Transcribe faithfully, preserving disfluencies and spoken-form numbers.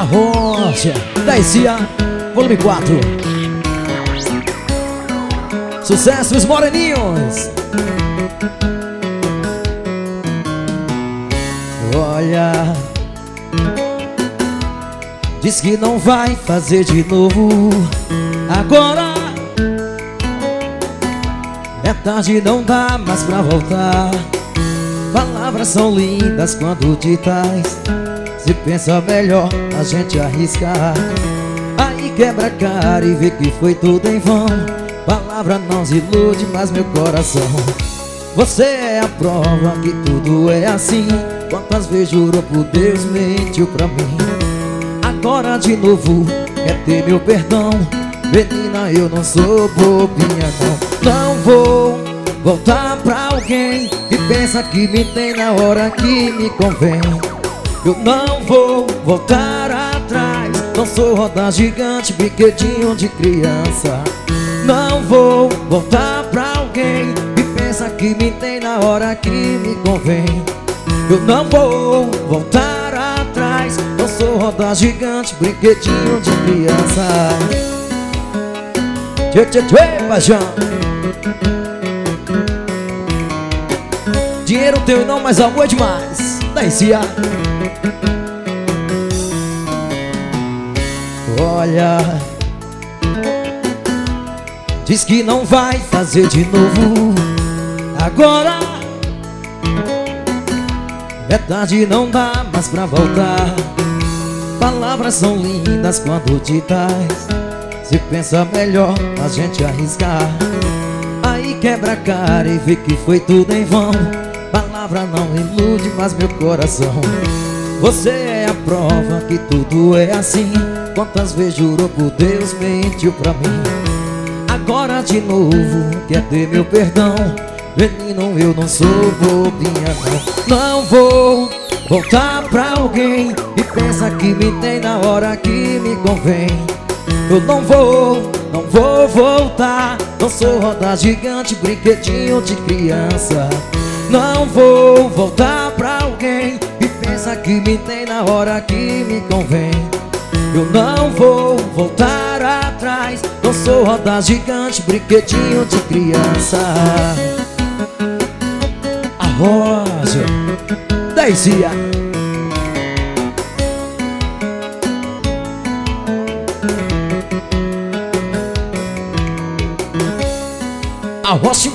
Rocha, Daícia, volume quatro. Sucesso, os moreninhos. Olha, diz que não vai fazer de novo. Agora é tarde, não dá mais pra voltar. Palavras são lindas quando ditas. Se pensa melhor a gente arriscar. Aí quebra a cara e vê que foi tudo em vão. Palavra não se ilude, mas meu coração. Você é a prova que tudo é assim. Quantas vezes jurou por Deus, mentiu pra mim. Agora de novo quer ter meu perdão. Menina, eu não sou bobinha não. Não vou voltar pra alguém que pensa que me tem na hora que me convém. Eu não vou voltar atrás. Não sou roda gigante, brinquedinho de criança. Não vou voltar pra alguém que pensa que me tem na hora que me convém. Eu não vou voltar atrás. Não sou roda gigante, brinquedinho de criança. Tchê, tchê, tchê, paixão. Dinheiro teu e não, mais amor é demais. Daícia. Olha, diz que não vai fazer de novo. Agora é tarde, não dá mais pra voltar. Palavras são lindas quando ditas. Se pensa melhor a gente arriscar. Aí quebra a cara e vê que foi tudo em vão. Palavra não ilude, mas meu coração. Você é a prova que tudo é assim. Quantas vezes jurou por Deus, mentiu pra mim. Agora de novo quer ter meu perdão. Menino, eu não sou bobinha não. Não vou voltar pra alguém que pensa que me tem na hora que me convém. Eu não vou, não vou voltar. Não sou roda gigante, brinquedinho de criança. Não vou voltar pra alguém que pensa que me tem na hora que me convém. Eu não vou voltar atrás. Não sou roda gigante, brinquedinho de criança. A Rosa, Daícia. A Rocha